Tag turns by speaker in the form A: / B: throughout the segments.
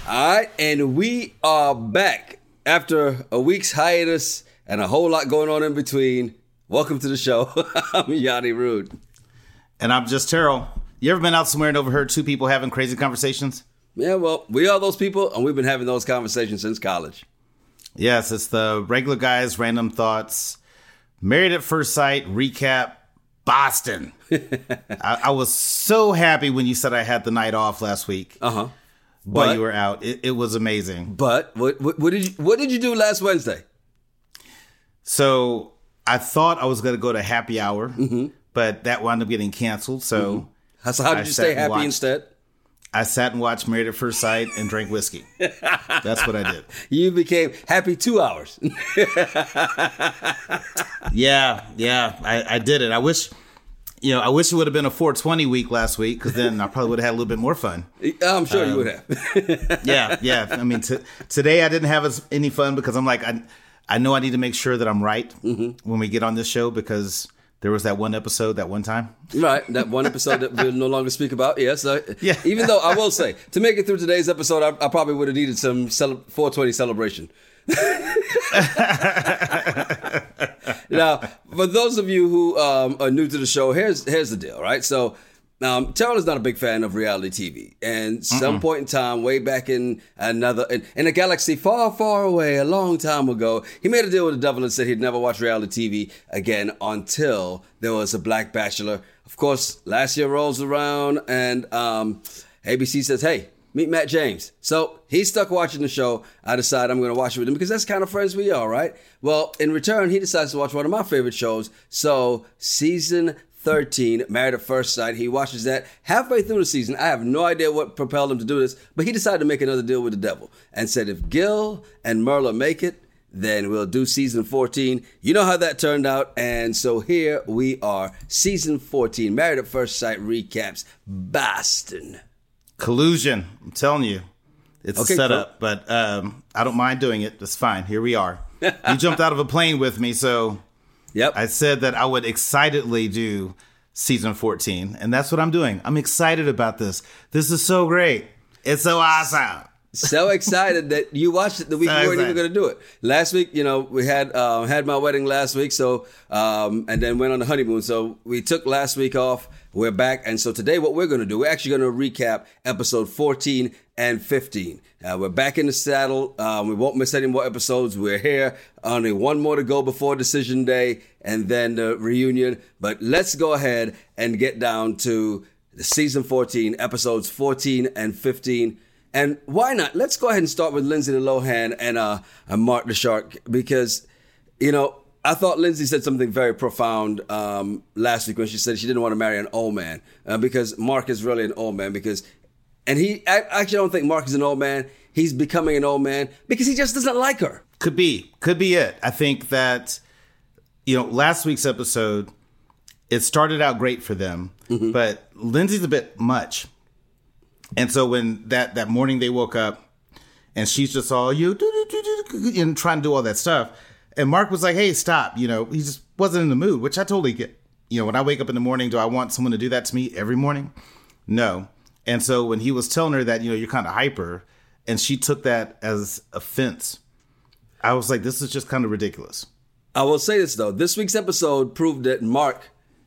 A: All right, and we are back after a week's hiatus and a whole lot going on in between. Welcome to the show. I'm Yanni Rude.
B: And I'm just Terrell. You ever been out somewhere and overheard two people having crazy conversations?
A: Yeah, well, we are those people, and we've been having those conversations since college.
B: Yes, it's the regular guys, random thoughts, Married at First Sight, recap, Boston. I was so happy when you said I had the night off last week.
A: Uh-huh.
B: But you were out. It was amazing.
A: But what did you do last Wednesday?
B: So I thought I was going to go to happy hour, but that wound up getting canceled. So,
A: so how did you stay happy instead?
B: I sat and watched Married at First Sight and drank whiskey. That's what I did.
A: You became happy 2 hours.
B: Yeah, I did it. I wish it would have been a 420 week last week, because then I probably would have had a little bit more fun.
A: I'm sure you would have.
B: Yeah. I mean, today I didn't have any fun because I'm like, I know I need to make sure that I'm right when we get on this show, because there was that one episode that one time.
A: Right, that one episode that we'll no longer speak about. Yes.
B: Yeah.
A: Even though I will say, to make it through today's episode, I probably would have needed some 420 celebration. Now, for those of you who are new to the show, here's the deal, right? So, Terrell is not a big fan of reality TV, and some point in time, way back in a galaxy far, far away, a long time ago, he made a deal with the devil and said he'd never watch reality TV again until there was a Black Bachelor. Of course, last year rolls around, and ABC says, "Hey, meet Matt James." So he's stuck watching the show. I decide I'm going to watch it with him because that's the kind of friends we are, right? Well, in return, he decides to watch one of my favorite shows. So season 13, Married at First Sight. He watches that halfway through the season. I have no idea what propelled him to do this, but he decided to make another deal with the devil and said, if Gil and Merla make it, then we'll do season 14. You know how that turned out. And so here we are, season 14, Married at First Sight recaps, Boston.
B: Collusion. I'm telling you. It's
A: okay,
B: a setup, but I don't mind doing it. It's fine. Here we are. You jumped out of a plane with me, so
A: yep.
B: I said that I would excitedly do season 14, and that's what I'm doing. I'm excited about this. This is so great. It's so awesome.
A: So excited that you watched it the week we weren't even going to do it. Last week, we had my wedding last week, so and then went on the honeymoon. So we took last week off. We're back, and so today what we're going to do, we're actually going to recap episode 14 and 15. We're back in the saddle. We won't miss any more episodes. We're here. Only one more to go before decision day, and then the reunion. But let's go ahead and get down to the season 14, episodes 14 and 15. And why not? Let's go ahead and start with Lindsay Lohan and Mark the Shark, because, I thought Lindsay said something very profound last week when she said she didn't want to marry an old man because Mark is really an old man I actually don't think Mark is an old man. He's becoming an old man because he just doesn't like her.
B: Could be it. I think that, last week's episode, it started out great for them, but Lindsay's a bit much. And so when that morning they woke up and she's just all and trying to do all that stuff. And Mark was like, hey, stop. He just wasn't in the mood, which I totally get. When I wake up in the morning, do I want someone to do that to me every morning? No. And so when he was telling her that, you're kind of hyper, and she took that as offense, I was like, this is just kind of ridiculous.
A: I will say this, though. This week's episode proved that Mark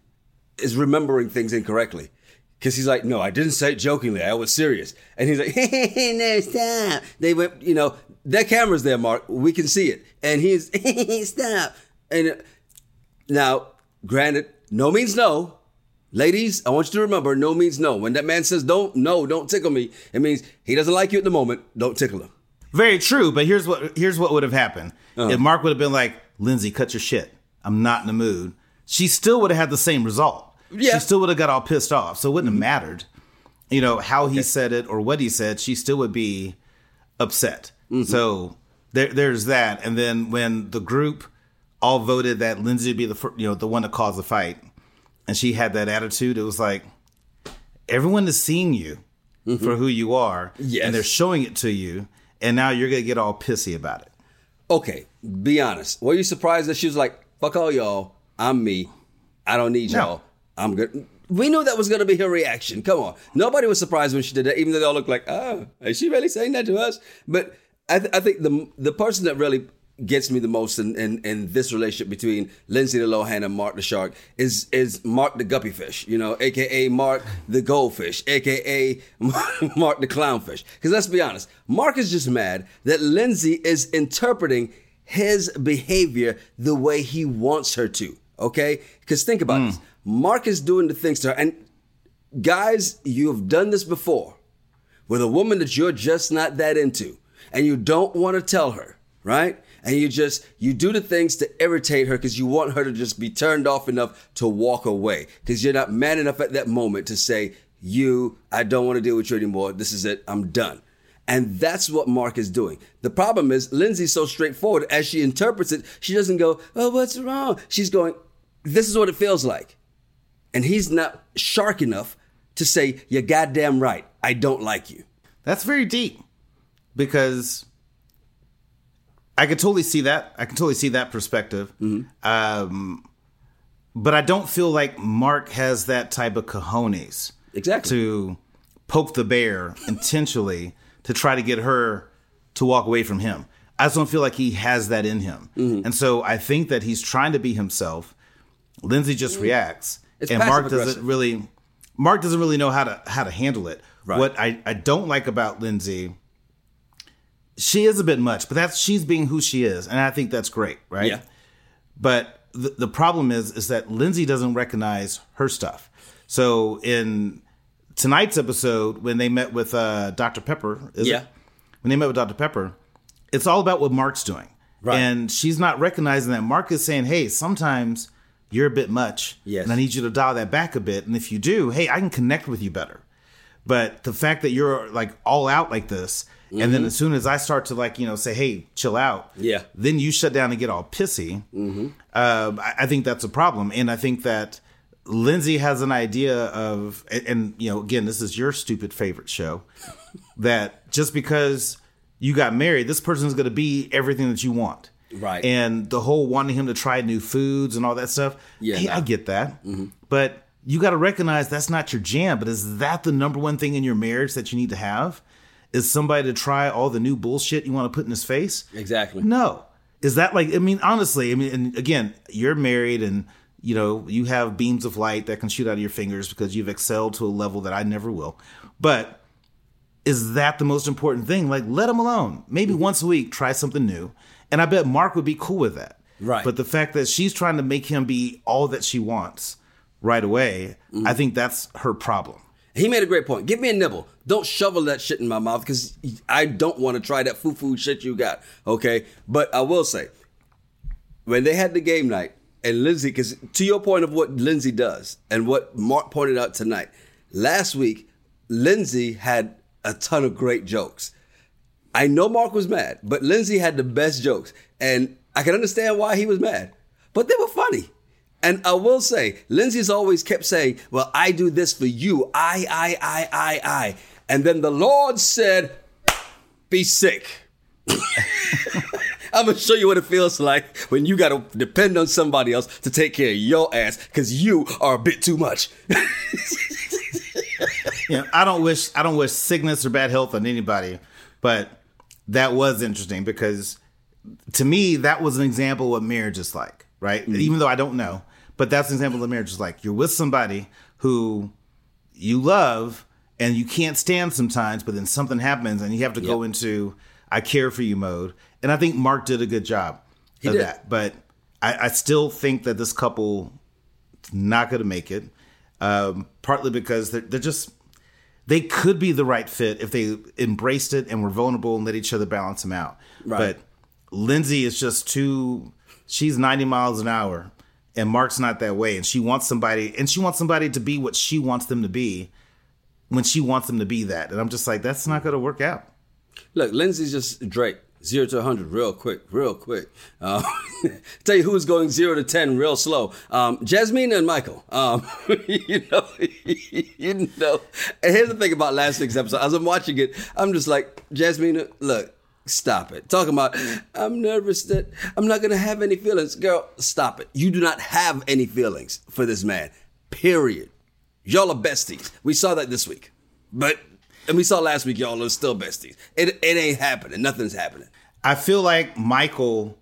A: is remembering things incorrectly. Because he's like, no, I didn't say it jokingly. I was serious. And he's like, hey, no, stop. They went, their camera's there, Mark. We can see it. And he's, stop. And now, granted, no means no. Ladies, I want you to remember, no means no. When that man says don't tickle me, it means he doesn't like you at the moment. Don't tickle him.
B: Very true. But here's what would have happened. If Mark would have been like, Lindsay, cut your shit. I'm not in the mood. She still would have had the same result. Yeah. She still would have got all pissed off. So it wouldn't have mattered, how he said it or what he said. She still would be upset. So there's that. And then when the group all voted that Lindsay would be the one to cause the fight, and she had that attitude, it was like, everyone is seeing you for who you are. Yes. And they're showing it to you. And now you're going to get all pissy about it.
A: Okay, be honest. Were you surprised that she was like, fuck all y'all, I'm me, I don't need y'all, I'm good? We knew that was going to be her reaction. Come on. Nobody was surprised when she did that, even though they all looked like, oh, is she really saying that to us? But I think the person that really gets me the most in this relationship between Lindsay the Lohan and Mark the Shark is Mark the Guppy Fish, a.k.a. Mark the Goldfish, a.k.a. Mark the Clownfish. Because let's be honest, Mark is just mad that Lindsay is interpreting his behavior the way he wants her to, okay? Because think about this. Mark is doing the things to her. And guys, you have done this before with a woman that you're just not that into. And you don't want to tell her, right? And you do the things to irritate her because you want her to just be turned off enough to walk away. Because you're not man enough at that moment to say, I don't want to deal with you anymore. This is it. I'm done. And that's what Mark is doing. The problem is Lindsay's so straightforward. As she interprets it, she doesn't go, oh, what's wrong? She's going, this is what it feels like. And he's not shark enough to say, you're goddamn right. I don't like you.
B: That's very deep because I could totally see that. I can totally see that perspective. Mm-hmm. But I don't feel like Mark has that type of cojones.
A: Exactly.
B: To poke the bear intentionally to try to get her to walk away from him. I just don't feel like he has that in him. Mm-hmm. And so I think that he's trying to be himself. Lindsay just reacts.
A: It's
B: and Mark doesn't really know how to handle it.
A: Right.
B: What I don't like about Lindsay, she is a bit much, but she's being who she is. And I think that's great, right?
A: Yeah.
B: But the problem is that Lindsay doesn't recognize her stuff. So in tonight's episode, when they met with Dr. Pepper, when they met with Dr. Pepper, it's all about what Mark's doing.
A: Right.
B: And she's not recognizing that Mark is saying, hey, sometimes you're a bit much.
A: Yes.
B: And I need you to dial that back a bit. And if you do, hey, I can connect with you better. But the fact that you're like all out like this, mm-hmm. and then as soon as I start to say, hey, chill out, then you shut down and get all pissy. Mm-hmm. I think that's a problem. And I think that Lindsay has an idea of, and again, this is your stupid favorite show, that just because you got married, this person is going to be everything that you want.
A: Right.
B: And the whole wanting him to try new foods and all that stuff. Yeah, hey, I get that. Mm-hmm. But you got to recognize that's not your jam. But is that the number one thing in your marriage that you need to have? Is somebody to try all the new bullshit you want to put in his face?
A: Exactly.
B: No. Is that honestly, and again, you're married and you have beams of light that can shoot out of your fingers because you've excelled to a level that I never will. But is that the most important thing? Like, let him alone. Maybe once a week, try something new. And I bet Mark would be cool with that.
A: Right.
B: But the fact that she's trying to make him be all that she wants right away, I think that's her problem.
A: He made a great point. Give me a nibble. Don't shovel that shit in my mouth because I don't want to try that foo-foo shit you got. Okay? But I will say, when they had the game night, and Lindsay, because to your point of what Lindsay does and what Mark pointed out tonight, last week, Lindsay had a ton of great jokes. I know Mark was mad, but Lindsay had the best jokes. And I can understand why he was mad, but they were funny. And I will say, Lindsay's always kept saying, well, I do this for you. I. And then the Lord said, be sick. I'm going to show you what it feels like when you got to depend on somebody else to take care of your ass because you are a bit too much.
B: I don't wish sickness or bad health on anybody, but that was interesting because to me, that was an example of what marriage is like, right? Mm-hmm. Even though I don't know, but that's an example of what marriage is like. You're with somebody who you love and you can't stand sometimes, but then something happens and you have to go into I care for you mode. And I think Mark did a good job of that. But I still think that this couple is not going to make it, partly because they could be the right fit if they embraced it and were vulnerable and let each other balance them out. Right. But Lindsay is just she's 90 miles an hour and Mark's not that way. And she wants somebody to be what she wants them to be when she wants them to be that. And I'm just like, that's not going to work out.
A: Look, Lindsay's just Drake. 0 to 100 real quick. Tell you who's going 0 to 10 real slow. Jasmine and Michael. You know. And here's the thing about last week's episode. As I'm watching it, I'm just like, Jasmine, look, stop it. Talking about, I'm nervous that I'm not going to have any feelings. Girl, stop it. You do not have any feelings for this man. Period. Y'all are besties. We saw that this week. And we saw last week y'all are still besties. It ain't happening. Nothing's happening.
B: I feel like Michael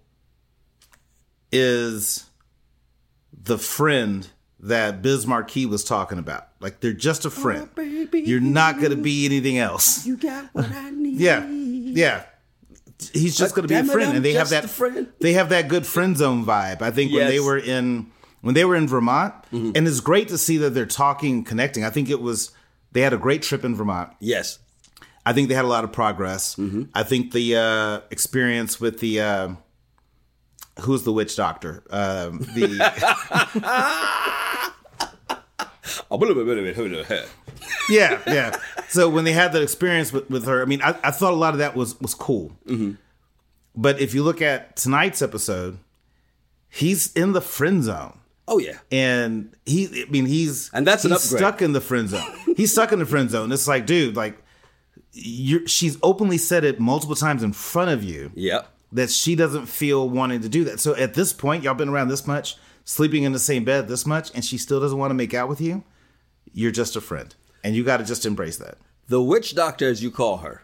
B: is the friend that Biz Marquis was talking about. Like, they're just a friend. Oh, baby, you're not going to be anything else.
A: You got what I need.
B: Yeah. He's just going to be a friend. And they have that good friend zone vibe. I think when they were in Vermont, and it's great to see that they're talking, connecting. I think they had a great trip in Vermont.
A: Yes.
B: I think they had a lot of progress. Mm-hmm. I think the experience with the who's the witch doctor? Yeah. So when they had that experience with her, I mean, I thought a lot of that was cool. Mm-hmm. But if you look at tonight's episode, he's in the friend zone.
A: Oh yeah,
B: and he's
A: that's an upgrade.
B: Stuck in the friend zone. He's stuck in the friend zone. It's like, dude, like she's openly said it multiple times in front of you.
A: Yep.
B: That she doesn't feel wanting to do that. So at this point, y'all been around this much, sleeping in the same bed this much, and she still doesn't want to make out with you. You're just a friend, and you got to just embrace that.
A: The witch doctor, as you call her,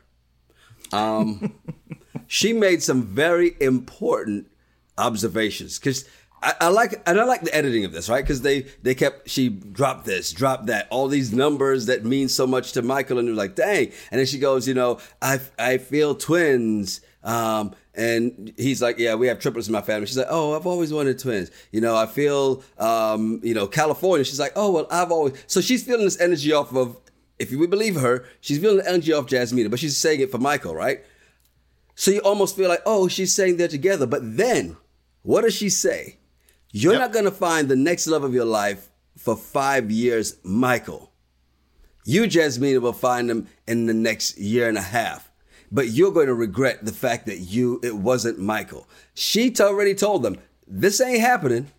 A: she made some very important observations because. I like the editing of this, right? Because she dropped this, dropped that, all these numbers that mean so much to Michael, and you're like, dang. And then she goes, I feel twins. And he's like, yeah, we have triplets in my family. She's like, oh, I've always wanted twins. I feel, California. She's like, oh, well, I've always. So she's feeling this energy off of, if we believe her, she's feeling the energy off Jasmina, but she's saying it for Michael, right? So you almost feel like, oh, she's saying they're together. But then, what does she say? You're not going to find the next love of your life for 5 years, Michael. You, Jasmina, will find them in the next year and a half. But you're going to regret the fact that it wasn't Michael. She already told them, this ain't happening.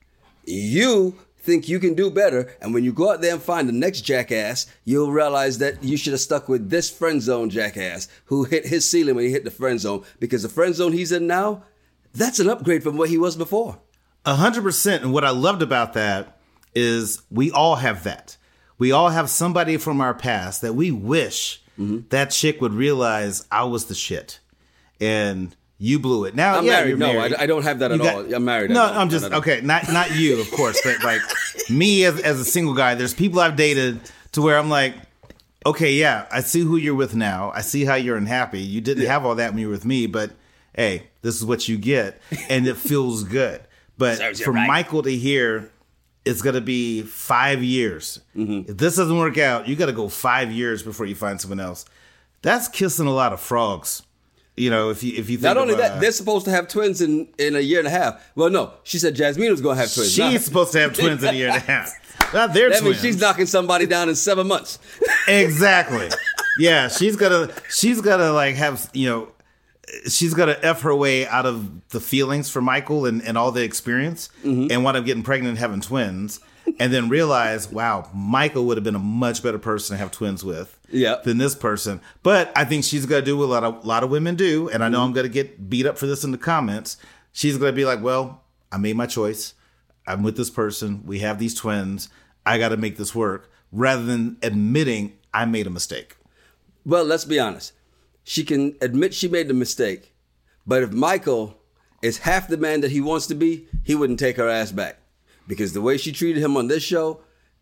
A: You think you can do better. And when you go out there and find the next jackass, you'll realize that you should have stuck with this friend zone jackass who hit his ceiling when he hit the friend zone. Because the friend zone he's in now, that's an upgrade from what he was before.
B: 100%. And what I loved about that is we all have that. We all have somebody from our past that we wish that chick would realize I was the shit and you blew it. Now,
A: I'm married. No, I don't have that at all. I'm married.
B: No, I'm just, okay. Not you, of course, but like me as a single guy, there's people I've dated to where I'm like, okay, yeah, I see who you're with now. I see how you're unhappy. You didn't have all that when you were with me, but hey, this is what you get. And it feels good. But for Michael to hear, it's going to be 5 years. Mm-hmm. If this doesn't work out, you got to go 5 years before you find someone else. That's kissing a lot of frogs. If you think
A: not only that, they're supposed to have twins in a year and a half. Well, no, she said Jasmine was going to have twins.
B: She's supposed to have twins in a year and a half. Not their twins. That means
A: she's knocking somebody down in 7 months.
B: Exactly. Yeah, she's gotta like have she's going to F her way out of the feelings for Michael and all the experience and wind up getting pregnant and having twins and then realize, wow, Michael would have been a much better person to have twins with than this person. But I think she's going to do what a lot of women do. And I know I'm going to get beat up for this in the comments. She's going to be like, well, I made my choice. I'm with this person. We have these twins. I got to make this work rather than admitting I made a mistake.
A: Well, let's be honest. She can admit she made the mistake, but if Michael is half the man that he wants to be, he wouldn't take her ass back. Because the way she treated him on this show,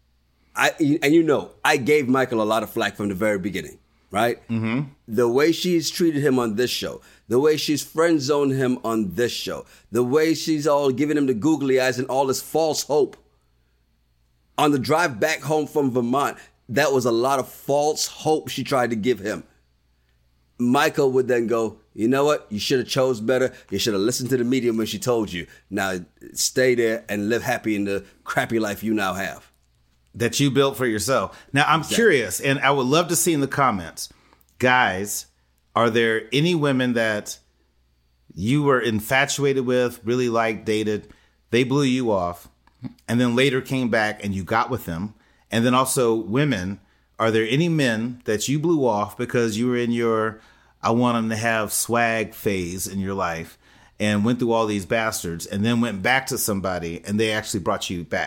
A: I gave Michael a lot of flack from the very beginning, right? Mm-hmm. The way she's treated him on this show, the way she's friend zoned him on this show, the way she's all giving him the googly eyes and all this false hope. On the drive back home from Vermont, that was a lot of false hope she tried to give him. Michael would then go, you know what? You should have chose better. You should have listened to the medium when she told you. Now stay there and live happy in the crappy life you now have.
B: That you built for yourself. Now I'm curious, and I would love to see in the comments, guys, are there any women that you were infatuated with, really liked, dated, they blew you off, and then later came back and you got with them? And then also women, are there any men that you blew off because you were in your I want them to have swag phase in your life and went through all these bastards and then went back to somebody and they actually brought you back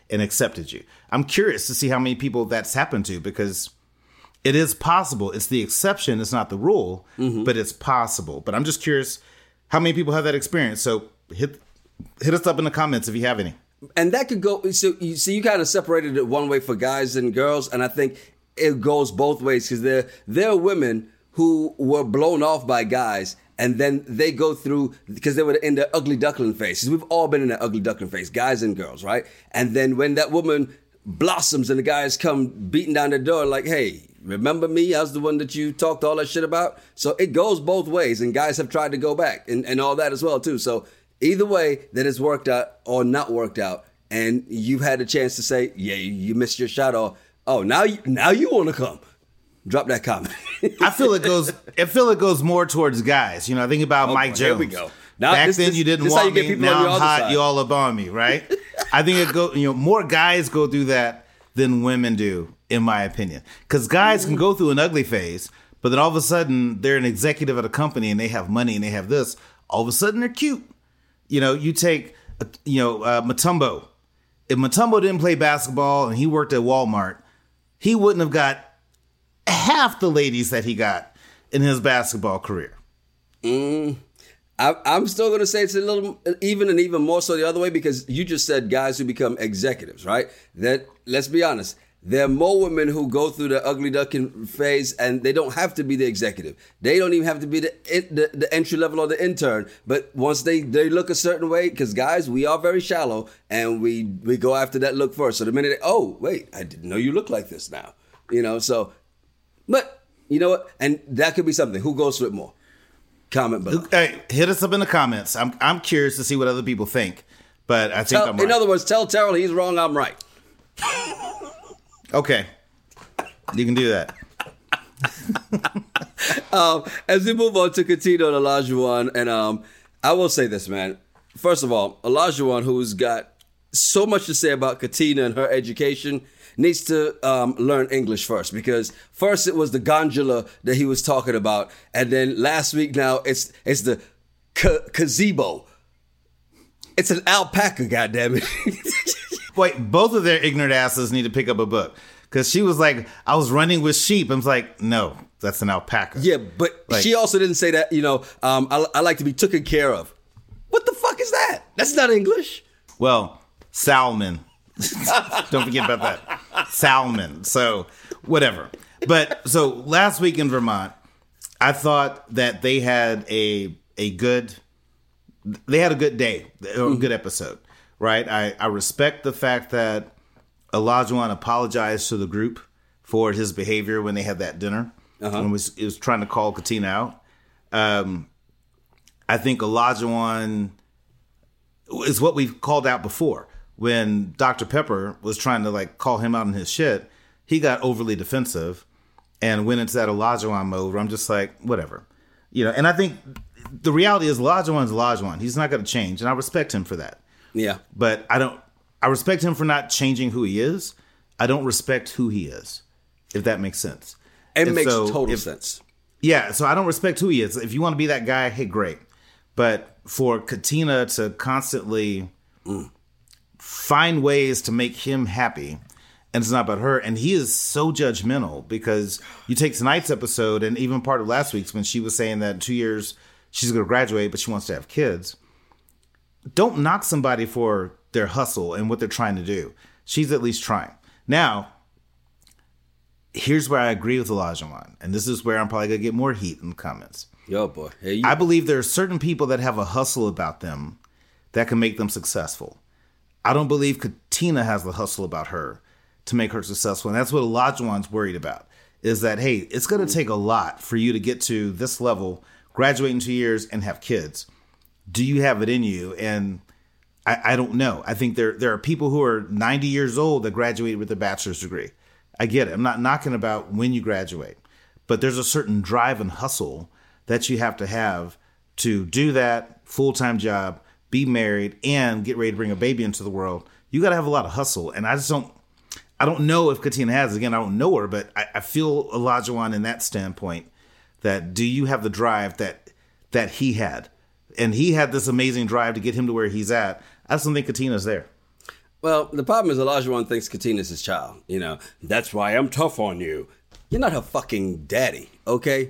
B: and accepted you. I'm curious to see how many people that's happened to, because it is possible. It's the exception. It's not the rule, but it's possible. But I'm just curious how many people have that experience. So hit us up in the comments if you have any.
A: And that could go, so you kind of separated it one way for guys and girls, and I think it goes both ways, because there are women who were blown off by guys, and then they go through, because they were in the ugly duckling phase. We've all been in that ugly duckling phase, guys and girls, right? And then when that woman blossoms and the guys come beating down the door like, hey, remember me? I was the one that you talked all that shit about. So it goes both ways, and guys have tried to go back and all that as well too. So either way that it's worked out or not worked out, and you've had a chance to say, yeah, you missed your shot, or oh, now you want to come. Drop that comment.
B: I feel it goes more towards guys. I think about Mike Jones.
A: Here we go. Now,
B: Back then you didn't want me. Now I'm hot. You all up on me, right? I think more guys go through that than women do, in my opinion. Because guys can go through an ugly phase, but then all of a sudden they're an executive at a company and they have money and they have this. All of a sudden they're cute. You take Mutombo. If Mutombo didn't play basketball and he worked at Walmart, he wouldn't have got half the ladies that he got in his basketball career.
A: I'm still going to say it's a little even more so the other way, because you just said guys who become executives, right? That, let's be honest, there are more women who go through the ugly duckling phase, and they don't have to be the executive. They don't even have to be the entry level or the intern. But once they look a certain way, because guys, we are very shallow, and we go after that look first. So the minute oh wait, I didn't know you look like this now, so. But you know what? And that could be something. Who goes through it more? Comment below.
B: Hey, hit us up in the comments. I'm curious to see what other people think. But I think I'm right.
A: In other words, tell Terrell he's wrong, I'm right.
B: Okay. You can do that.
A: As we move on to Katina and Olajuwon, and I will say this, man. First of all, Olajuwon, who's got so much to say about Katina and her education, needs to learn English first, because first it was the gondola that he was talking about, and then last week now it's the gazebo. It's an alpaca, goddammit.
B: Wait, both of their ignorant asses need to pick up a book, because she was like, I was running with sheep. I was like, no, that's an alpaca.
A: Yeah, but she also didn't say that, I like to be taken care of. What the fuck is that? That's not English.
B: Well, salmon. Don't forget about that. Salmon. So, whatever. But so last week in Vermont, I thought that they had a good day, or a good episode, right? I respect the fact that Olajuwon apologized to the group for his behavior when they had that dinner. When he was trying to call Katina out. I think Olajuwon is what we've called out before. When Dr. Pepper was trying to call him out on his shit, he got overly defensive and went into that Olajuwon mode where I'm just like, whatever. And I think the reality is Olajuwon's Olajuwon. He's not going to change, and I respect him for that. Yeah. But I respect him for not changing who he is. I don't respect who he is, if that makes sense.
A: It makes total sense.
B: Yeah, so I don't respect who he is. If you want to be that guy, hey, great. But for Katina to constantly find ways to make him happy, and it's not about her, and he is so judgmental, because you take tonight's episode and even part of last week's when she was saying that in 2 years she's going to graduate, but she wants to have kids. Don't knock somebody for their hustle and what they're trying to do. She's at least trying. Now, here's where I agree with Olajuwon, and this is where I'm probably going to get more heat in the comments.
A: Yo, boy. Hey,
B: I believe there are certain people that have a hustle about them that can make them successful. I don't believe Katina has the hustle about her to make her successful. And that's what Olajuwon's worried about, is that, hey, it's going to take a lot for you to get to this level, graduate in 2 years, and have kids. Do you have it in you? And I don't know. I think there are people who are 90 years old that graduated with a bachelor's degree. I get it. I'm not knocking about when you graduate. But there's a certain drive and hustle that you have to do that full-time job, be married, and get ready to bring a baby into the world. You got to have a lot of hustle. And I don't know if Katina has. Again, I don't know her, but I feel Olajuwon in that standpoint, that do you have the drive that he had? And he had this amazing drive to get him to where he's at. I just don't think Katina's there.
A: Well, the problem is Olajuwon thinks Katina's his child. You know, that's why I'm tough on you. You're not her fucking daddy, okay?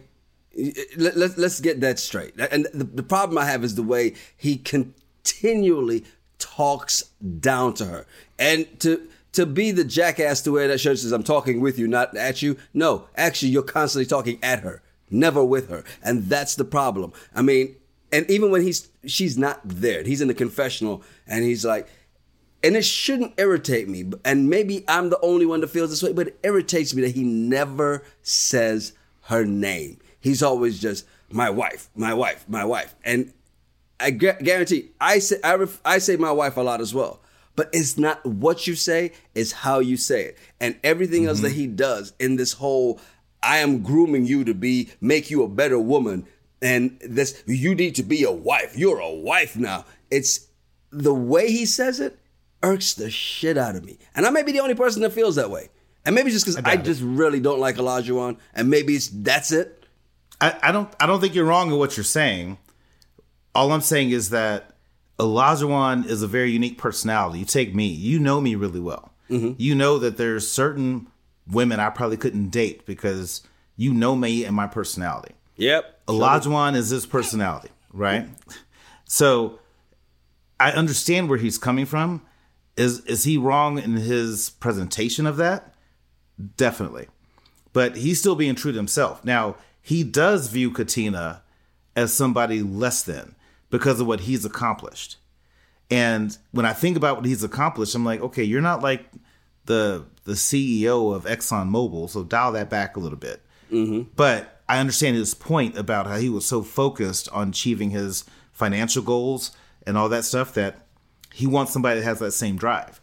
A: Let's get that straight. And the problem I have is the way he continually talks down to her. And to be the jackass to wear that shirt says, I'm talking with you, not at you. No, actually, you're constantly talking at her, never with her. And that's the problem. I mean, and even when she's not there, he's in the confessional and he's like, and it shouldn't irritate me. And maybe I'm the only one that feels this way, but it irritates me that he never says her name. He's always just, my wife, my wife, my wife. And I guarantee, I say my wife a lot as well. But it's not what you say, it's how you say it. And everything else that he does in this whole, I am grooming you to make you a better woman. And this, you need to be a wife. You're a wife now. It's the way he says it irks the shit out of me. And I may be the only person that feels that way. And maybe it's just because I just really don't like Olajuwon. And maybe that's it.
B: I don't think you're wrong in what you're saying. All I'm saying is that Olajuwon is a very unique personality. You take me. You know me really well. Mm-hmm. You know that there's certain women I probably couldn't date because you know me and my personality.
A: Yep.
B: Olajuwon is his personality, right? So I understand where he's coming from. Is he wrong in his presentation of that? Definitely. But he's still being true to himself. Now, he does view Katina as somebody less than because of what he's accomplished. And when I think about what he's accomplished, I'm like, okay, you're not like the CEO of ExxonMobil, so dial that back a little bit. Mm-hmm. But I understand his point about how he was so focused on achieving his financial goals and all that stuff that he wants somebody that has that same drive.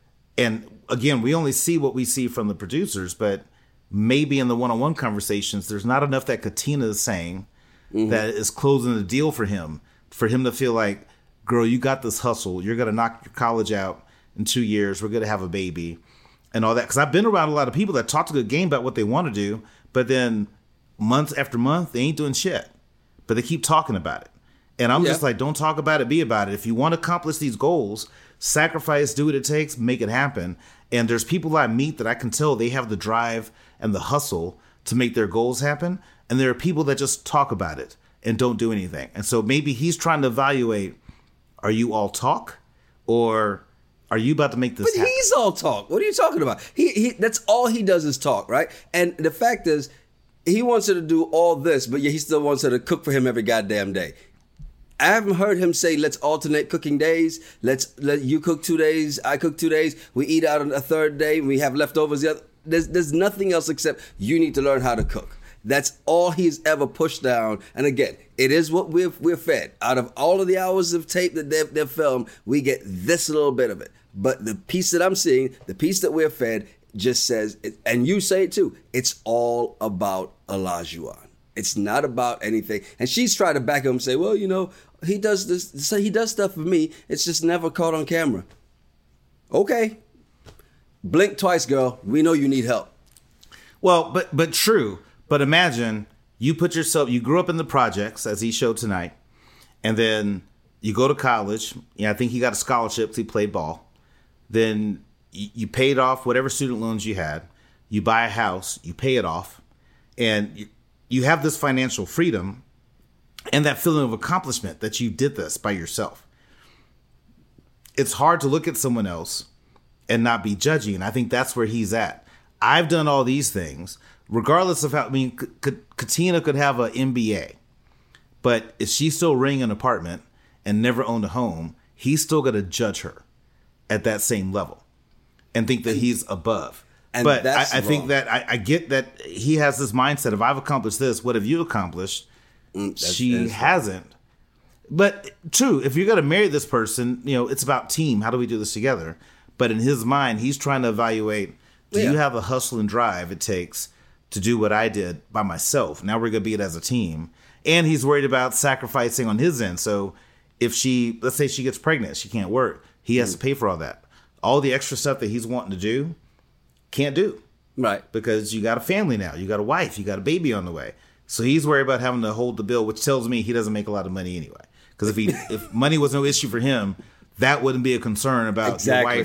B: And again, we only see what we see from the producers, but maybe in the one-on-one conversations, there's not enough that Katina is saying that is closing the deal for him to feel like, girl, you got this hustle. You're going to knock your college out in 2 years. We're going to have a baby and all that. Because I've been around a lot of people that talk a good game about what they want to do, but then months after month, they ain't doing shit. But they keep talking about it. And I'm just like, don't talk about it, be about it. If you want to accomplish these goals, sacrifice, do what it takes, make it happen. And there's people I meet that I can tell they have the drive and the hustle to make their goals happen. And there are people that just talk about it and don't do anything. And so maybe he's trying to evaluate, are you all talk or are you about to make this happen?
A: But he's all talk. What are you talking about? He that's all he does is talk, right? And the fact is, he wants her to do all this, but yet he still wants her to cook for him every goddamn day. I haven't heard him say, let's alternate cooking days. Let you cook 2 days, I cook 2 days. We eat out on a third day. We have leftovers the other. There's nothing else except you need to learn how to cook. That's all he's ever pushed down. And again, it is what we're fed. Out of all of the hours of tape that they've filmed, we get this little bit of it. But the piece that I'm seeing, the piece that we're fed, just says, and you say it too, it's all about Olajuwon. It's not about anything. And she's trying to back him and say, well, you know, he does this, so he does stuff for me. It's just never caught on camera. Okay. Blink twice, girl. We know you need help.
B: Well, but true. But imagine you grew up in the projects, as he showed tonight, and then you go to college. Yeah, I think he got a scholarship because he played ball. Then you paid off whatever student loans you had. You buy a house, you pay it off, and you have this financial freedom and that feeling of accomplishment that you did this by yourself. It's hard to look at someone else and not be judgy, and I think that's where he's at. I've done all these things, regardless of how, Katina could have an MBA, but if she's still renting an apartment and never owned a home, he's still going to judge her at that same level and think that he's above. But I think that I get that he has this mindset of, I've accomplished this. What have you accomplished? She hasn't. But true, if you're going to marry this person, it's about team. How do we do this together? But in his mind, he's trying to evaluate, do you have the hustle and drive it takes to do what I did by myself? Now we're going to be it as a team. And he's worried about sacrificing on his end. So if let's say she gets pregnant, she can't work. He has to pay for all that. All the extra stuff that he's wanting to do, can't do.
A: Right.
B: Because you got a family now. You got a wife. You got a baby on the way. So he's worried about having to hold the bill, which tells me he doesn't make a lot of money anyway. Because if money was no issue for him, that wouldn't be a concern about your wife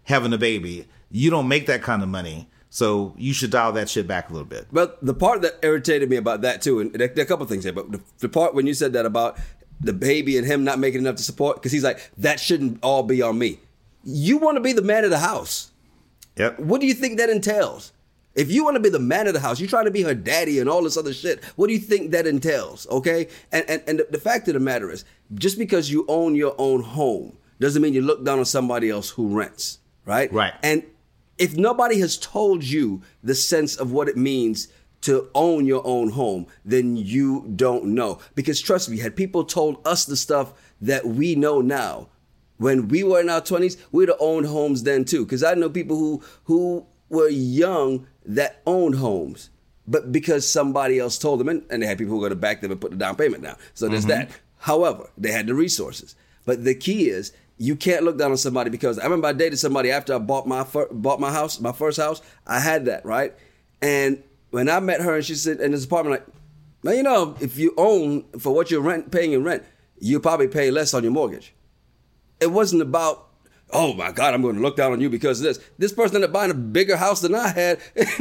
B: having a baby. You don't make that kind of money. So you should dial that shit back a little bit.
A: But the part that irritated me about that too, and there are a couple of things here, but the part when you said that about the baby and him not making enough to support, because he's like, that shouldn't all be on me. You want to be the man of the house.
B: Yep.
A: What do you think that entails? If you want to be the man of the house, you're trying to be her daddy and all this other shit. What do you think that entails? Okay? And the fact of the matter is, just because you own your own home doesn't mean you look down on somebody else who rents. Right?
B: Right.
A: And if nobody has told you the sense of what it means to own your own home, then you don't know. Because trust me, had people told us the stuff that we know now, when we were in our 20s, we'd have owned homes then too. Because I know people who were young that owned homes, but because somebody else told them, and they had people who were going to back them and put the down payment down. So there's that. However, they had the resources. But the key is, you can't look down on somebody, because I remember I dated somebody after I bought my house, my first house. I had that, right? And when I met her and she said in this apartment, like, well, you know, if you own for what you're paying in rent, you probably pay less on your mortgage. It wasn't about, oh my God, I'm going to look down on you because of this. This person ended up buying a bigger house than I had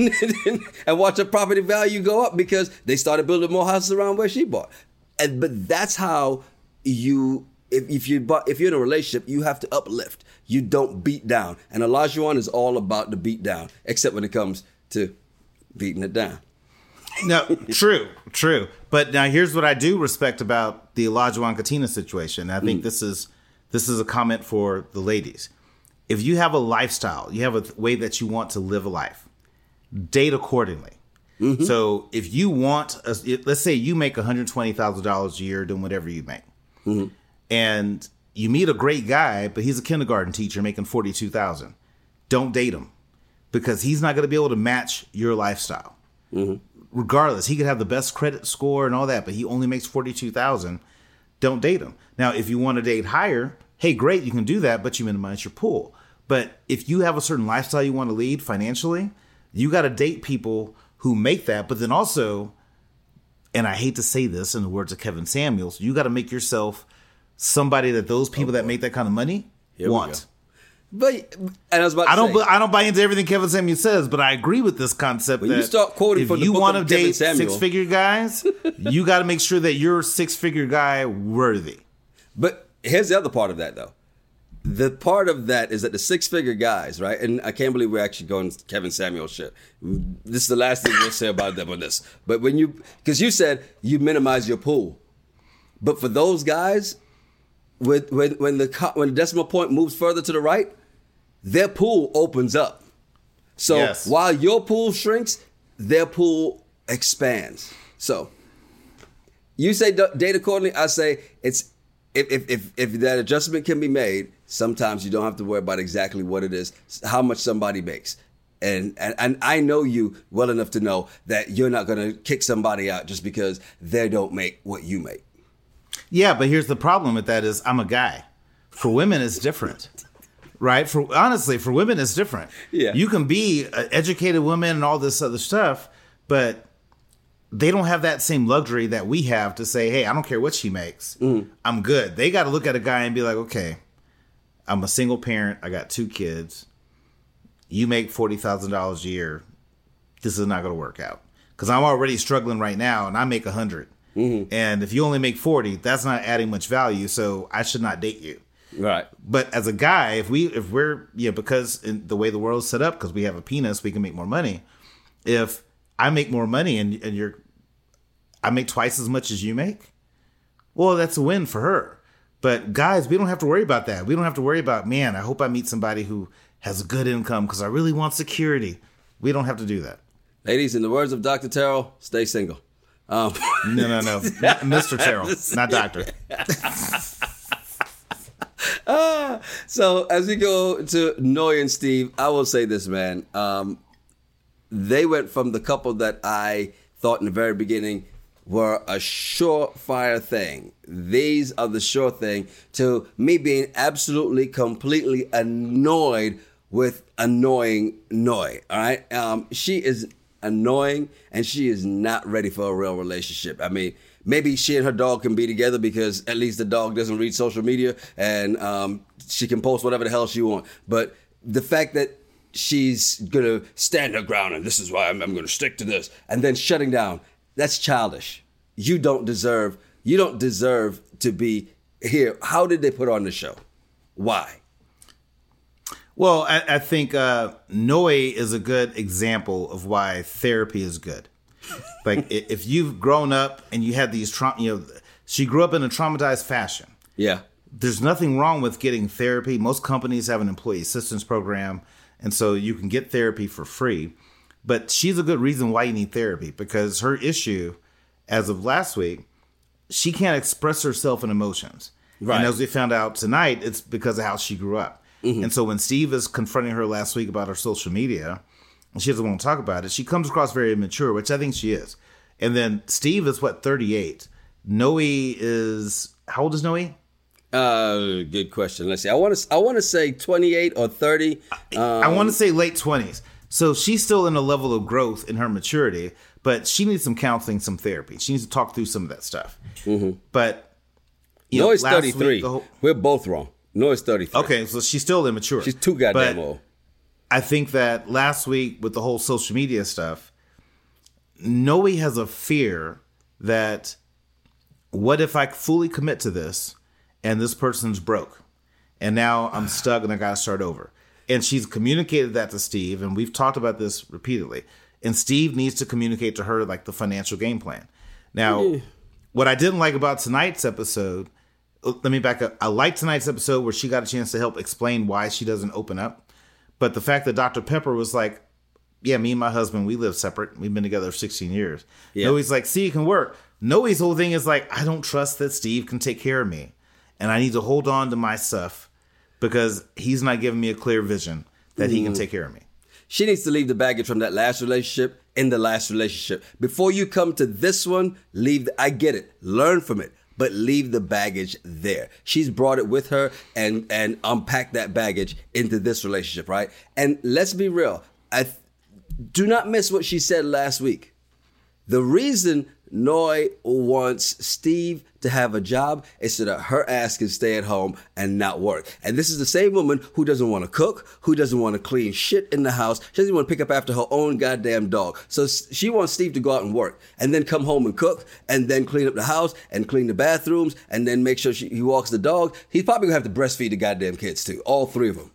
A: and watch her property value go up because they started building more houses around where she bought. But that's how you. If you're in a relationship, you have to uplift. You don't beat down. And Olajuwon is all about the beat down, except when it comes to beating it down.
B: No, true. But now here's what I do respect about the Olajuwon Katina situation. I think this is a comment for the ladies. If you have a lifestyle, you have a way that you want to live a life, date accordingly. Mm-hmm. So if you want, let's say you make $120,000 a year doing whatever you make. Mm-hmm. And you meet a great guy, but he's a kindergarten teacher making $42,000. Don't date him, because he's not going to be able to match your lifestyle. Mm-hmm. Regardless, he could have the best credit score and all that, but he only makes $42,000. Don't date him. Now, if you want to date higher, hey, great, you can do that, but you minimize your pool. But if you have a certain lifestyle you want to lead financially, you got to date people who make that. But then also, and I hate to say this in the words of Kevin Samuels, you got to make yourself somebody that those people that make that kind of money want.
A: But and I was about to say,
B: I don't buy into everything Kevin Samuels says, but I agree with this concept
A: when
B: that
A: you start quoting
B: if
A: from
B: you
A: the book
B: want to
A: of Kevin
B: date
A: Samuel,
B: 6-figure guys, you got to make sure that you're 6-figure guy worthy.
A: But here's the other part of that, though. The part of that is that the 6-figure guys, right? And I can't believe we're actually going Kevin Samuel shit. This is the last thing we'll say about them on this. But because you said you minimize your pool, but for those guys, when the decimal point moves further to the right, their pool opens up. So while your pool shrinks, their pool expands. So you say date accordingly. I say it's if that adjustment can be made. Sometimes you don't have to worry about exactly what it is, how much somebody makes. And I know you well enough to know that you're not going to kick somebody out just because they don't make what you make.
B: Yeah, but here's the problem with that is I'm a guy. For women, it's different. Right? For women, it's different. Yeah. You can be an educated woman and all this other stuff, but they don't have that same luxury that we have to say, hey, I don't care what she makes. I'm good. They got to look at a guy and be like, okay, I'm a single parent. I got 2 kids. You make $40,000 a year. This is not going to work out. Because I'm already struggling right now and I make 100. Mm-hmm. And if you only make 40, that's not adding much value. So I should not date you.
A: Right.
B: But as a guy, if we're because in the way the world's set up, because we have a penis, we can make more money. If I make more money and I make twice as much as you make, well, that's a win for her. But guys, we don't have to worry about that. We don't have to worry about, man, I hope I meet somebody who has a good income because I really want security. We don't have to do that.
A: Ladies, in the words of Dr. Terrell, stay single.
B: No. Mr. Terrell, not doctor.
A: So as we go to Noy and Steve, I will say this, man. They went from the couple that I thought in the very beginning were a surefire thing. These are the sure thing to me being absolutely, completely annoyed with annoying Noy. All right. She is annoying and she is not ready for a real relationship. I mean, maybe she and her dog can be together because at least the dog doesn't read social media and she can post whatever the hell she wants. But the fact that she's gonna stand her ground and this is why I'm gonna stick to this, and then shutting down, that's childish. You don't deserve to be here. How did they put on the show? Why?
B: Well, I think Noe is a good example of why therapy is good. Like if you've grown up and you had these she grew up in a traumatized fashion.
A: Yeah.
B: There's nothing wrong with getting therapy. Most companies have an employee assistance program, and so you can get therapy for free. But she's a good reason why you need therapy, because her issue, as of last week, she can't express herself in emotions. Right. And as we found out tonight, it's because of how she grew up. Mm-hmm. And so when Steve is confronting her last week about her social media, and she doesn't want to talk about it, she comes across very immature, which I think she is. And then Steve is 38. Noe is, how old is Noe?
A: Good question. Let's see. I want to say 28 or 30.
B: I want to say late 20s. So she's still in a level of growth in her maturity, but she needs some counseling, some therapy. She needs to talk through some of that stuff. Mm-hmm. But
A: Noe's 33. We're both wrong. Noe's 33.
B: Okay, so she's still immature.
A: She's too goddamn old.
B: I think that last week with the whole social media stuff, Noe has a fear that what if I fully commit to this and this person's broke and now I'm stuck and I got to start over. And she's communicated that to Steve, and we've talked about this repeatedly. And Steve needs to communicate to her like the financial game plan. Now, what I didn't like about tonight's episode, let me back up. I liked tonight's episode where she got a chance to help explain why she doesn't open up. But the fact that Dr. Pepper was like, yeah, me and my husband, we live separate. We've been together 16 years. Yeah. Noe's like, see, it can work. Noe's whole thing is like, I don't trust that Steve can take care of me. And I need to hold on to my stuff because he's not giving me a clear vision that he can take care of me.
A: She needs to leave the baggage from that last relationship in the last relationship. Before you come to this one, I get it. Learn from it. But leave the baggage there. She's brought it with her and unpacked that baggage into this relationship, right? And let's be real. Do not miss what she said last week. The reason Noe wants Steve to have a job is so that her ass can stay at home and not work. And this is the same woman who doesn't want to cook, who doesn't want to clean shit in the house. She doesn't want to pick up after her own goddamn dog. So she wants Steve to go out and work and then come home and cook and then clean up the house and clean the bathrooms and then make sure he walks the dog. He's probably going to have to breastfeed the goddamn kids too. All three of them.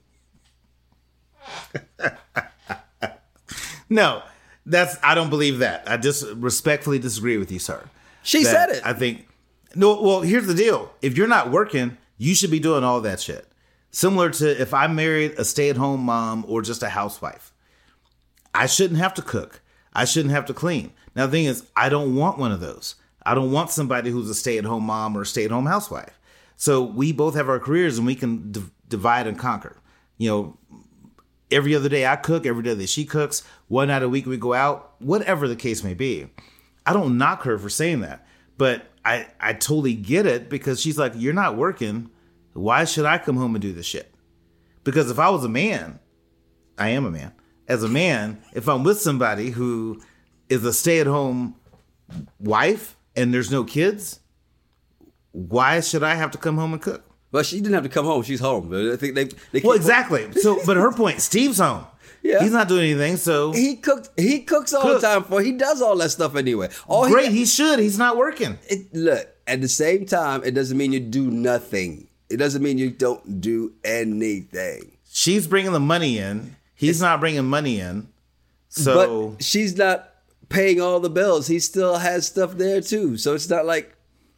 B: No. I don't believe that. I just respectfully disagree with you, sir.
A: She said it.
B: I think, no, well, here's the deal. If you're not working, you should be doing all that shit. Similar to if I married a stay-at-home mom or just a housewife. I shouldn't have to cook. I shouldn't have to clean. Now, the thing is, I don't want one of those. I don't want somebody who's a stay-at-home mom or a stay-at-home housewife. So we both have our careers and we can divide and conquer. You know, every other day I cook, every day that she cooks, one night a week we go out, whatever the case may be. I don't knock her for saying that, but I totally get it because she's like, you're not working. Why should I come home and do this shit? Because if I was a man, I am a man. As a man, if I'm with somebody who is a stay-at-home wife and there's no kids, why should I have to come home and cook?
A: Well, she didn't have to come home. She's home. I think they
B: well, exactly. So, but her point, Steve's home. Yeah. He's not doing anything, so
A: he cooks all the time he does all that stuff anyway.
B: He should. He's not working.
A: Look, at the same time, it doesn't mean you do nothing. It doesn't mean you don't do anything.
B: She's bringing the money in. He's not bringing money in. So
A: but she's not paying all the bills. He still has stuff there too. So it's not like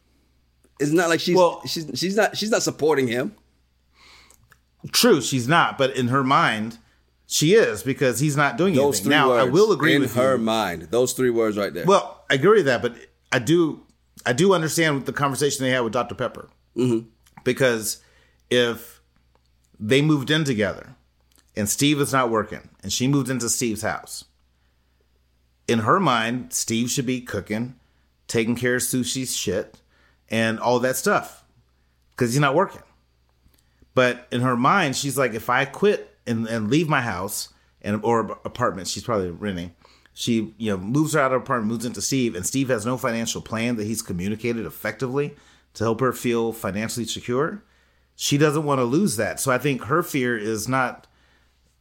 A: she's not supporting him.
B: True, she's not, but in her mind, she is because he's not doing
A: those
B: anything. Now, I will agree with you.
A: In her mind, those three words right there.
B: Well, I agree with that, but I do understand the conversation they had with Dr. Pepper. Mm-hmm. Because if they moved in together and Steve is not working and she moved into Steve's house, in her mind, Steve should be cooking, taking care of Sushi's shit, and all that stuff because he's not working. But in her mind, she's like, if I quit and leave my house or apartment, she's probably renting. She moves her out of her apartment, moves into Steve, and Steve has no financial plan that he's communicated effectively to help her feel financially secure. She doesn't want to lose that. So I think her fear is not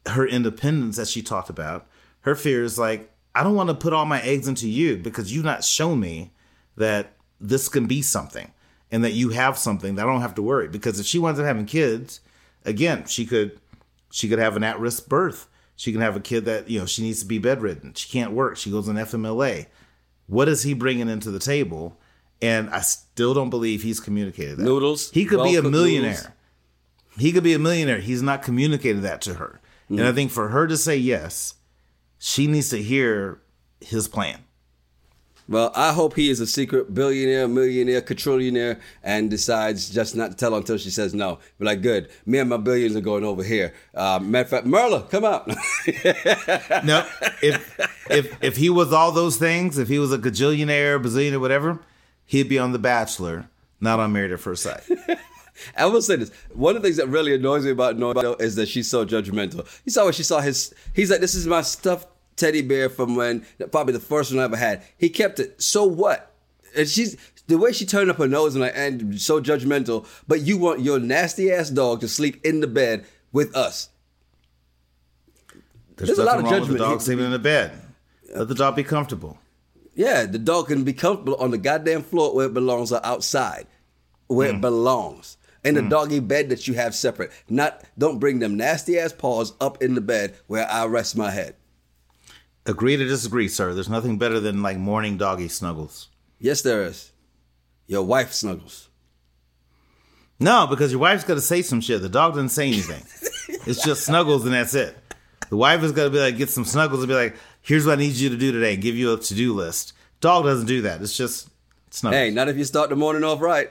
B: her independence, as she talked about, her fear is like, I don't want to put all my eggs into you because you've not shown me that this can be something and that you have something that I don't have to worry. Because if she winds up having kids, again, she could have an at-risk birth. She can have a kid that, she needs to be bedridden. She can't work. She goes on FMLA. What is he bringing into the table? And I still don't believe he's communicated that.
A: Noodles.
B: He could be a millionaire.
A: Noodles.
B: He could be a millionaire. He's not communicated that to her. And I think for her to say yes, she needs to hear his plan.
A: Well, I hope he is a secret billionaire, millionaire, quadrillionaire, and decides just not to tell her until she says no. Be like, good. Me and my billions are going over here. Matter of fact, Merla, come out.
B: No, if he was all those things, if he was a gajillionaire, bazillionaire, whatever, he'd be on The Bachelor, not on Married at First Sight.
A: I will say this. One of the things that really annoys me about Nordo is that she's so judgmental. You saw when she saw he's like, this is my stuffed teddy bear from when, probably the first one I ever had. He kept it. So what? And she's, the way she turned up her nose and so judgmental, but you want your nasty ass dog to sleep in the bed with us.
B: There's a lot of judgment. With the dog sleeping in the bed. Let the dog be comfortable.
A: Yeah, the dog can be comfortable on the goddamn floor where it belongs or outside where it belongs. In the doggy bed that you have separate. Don't bring them nasty ass paws up in the bed where I rest my head.
B: Agree to disagree, sir. There's nothing better than like morning doggy snuggles.
A: Yes, there is. Your wife snuggles.
B: No, because your wife's got to say some shit. The dog doesn't say anything. It's just snuggles and that's it. The wife is going to be like, get some snuggles and be like, here's what I need you to do today. Give you a to-do list. Dog doesn't do that. It's just snuggles.
A: Hey, not if you start the morning off right.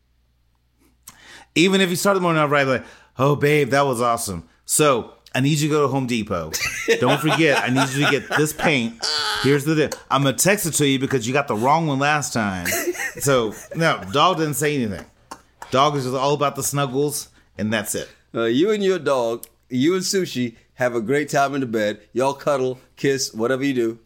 B: Even if you start the morning off right, like, oh, babe, that was awesome. So I need you to go to Home Depot. Don't forget, I need you to get this paint. Here's the deal. I'm going to text it to you because you got the wrong one last time. So, no, dog didn't say anything. Dog is just all about the snuggles, and that's it.
A: You and your dog, you and Sushi, have a great time in the bed. Y'all cuddle, kiss, whatever you do.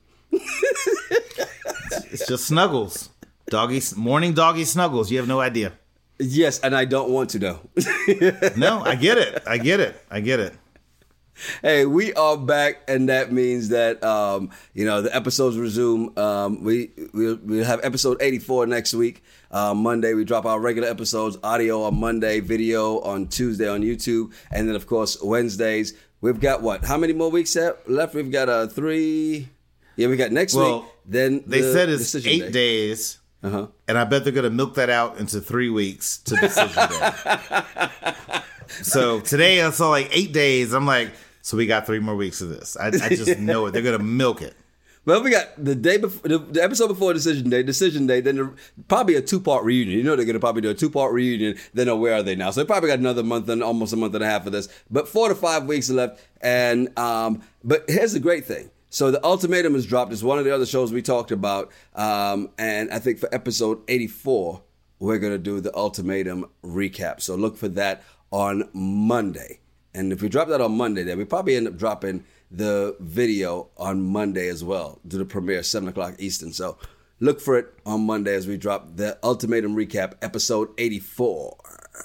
B: It's just snuggles. Morning doggy snuggles. You have no idea.
A: Yes, and I don't want to know.
B: No, I get it.
A: Hey, we are back, and that means that the episodes resume. We'll have episode 84 next week. Monday, we drop our regular episodes, audio on Monday, video on Tuesday on YouTube, and then of course Wednesdays. We've got what? How many more weeks left? We've got 3. Yeah, we got next week. Then
B: they said it's 8 days.
A: Uh-huh.
B: And I bet they're going to milk that out into 3 weeks to decision day. So today I saw like 8 days. I'm like, so we got 3 more weeks of this. I just know it. They're going to milk it.
A: Well, we got the day before, the episode before decision day, then probably a 2-part reunion. You know they're going to probably do a 2-part reunion. Then where are they now? So they probably got another month and almost a month and a half of this. But 4 to 5 weeks left. And but here's the great thing. So the ultimatum is dropped. It's one of the other shows we talked about. And I think for episode 84, we're going to do the ultimatum recap. So look for that on Monday. And if we drop that on Monday, then we probably end up dropping the video on Monday as well. Do the premiere 7 o'clock Eastern. So look for it on Monday as we drop the ultimatum recap, episode 84.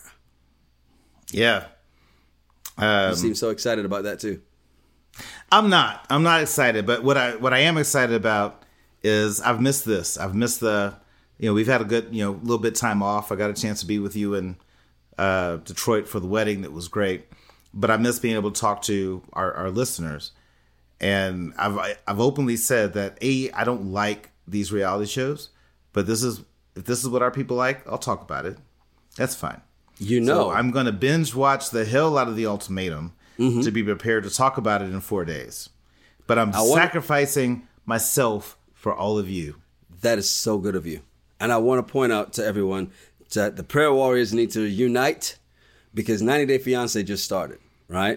B: Yeah.
A: You seem so excited about that too.
B: I'm not excited, but what I am excited about is I've missed this. I've missed we've had a good, little bit time off. I got a chance to be with you in Detroit for the wedding. That was great. But I miss being able to talk to our listeners. And I've openly said that I don't like these reality shows, but if this is what our people like, I'll talk about it. That's fine. So I'm going to binge watch the hell out of The Ultimatum. Mm-hmm. To be prepared to talk about it in 4 days. But I'm sacrificing myself for all of you.
A: That is so good of you. And I want to point out to everyone that the prayer warriors need to unite because 90 Day Fiance just started, right?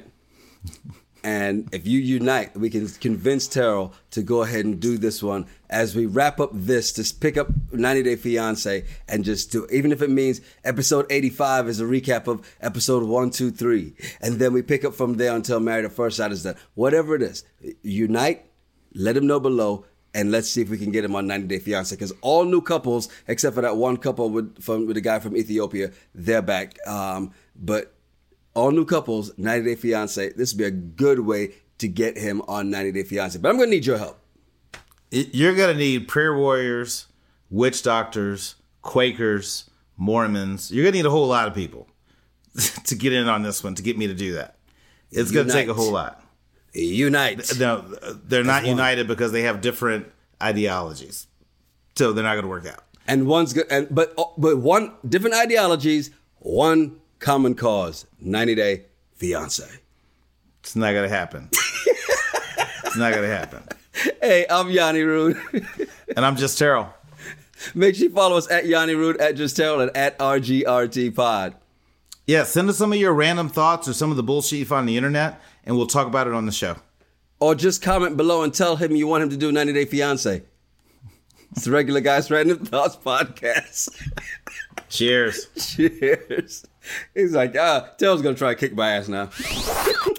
A: And if you unite, we can convince Terrell to go ahead and do this one as we wrap up this, to pick up 90 Day Fiance and just do it. Even if it means episode 85 is a recap of episode 1, 2, 3. And then we pick up from there until Married at First Sight is done. Whatever it is, unite, let him know below, and let's see if we can get him on 90 Day Fiance. Because all new couples, except for that one couple with the guy from Ethiopia, they're back. But all new couples, 90 Day Fiance. This would be a good way to get him on 90 Day Fiance. But I'm going to need your help.
B: You're going to need prayer warriors, witch doctors, Quakers, Mormons. You're going to need a whole lot of people to get in on this one, to get me to do that. It's going to take a whole lot.
A: Unite.
B: No, they're not united because they have different ideologies. So they're not going to work out.
A: And one's good, but one different ideologies, one common cause. 90 Day Fiance.
B: It's not going to happen. It's not going to happen.
A: Hey, I'm Yanni Rude.
B: And I'm Just Terrell.
A: Make sure you follow us at Yanni Rude, at Just Terrell, and at RGRT Pod.
B: Yeah, send us some of your random thoughts or some of the bullshit you find on the internet, and we'll talk about it on the show.
A: Or just comment below and tell him you want him to do 90 Day Fiance. It's the Regular Guys Random Thoughts Podcast.
B: Cheers.
A: Cheers. He's like, Terrell's going to try to kick my ass now.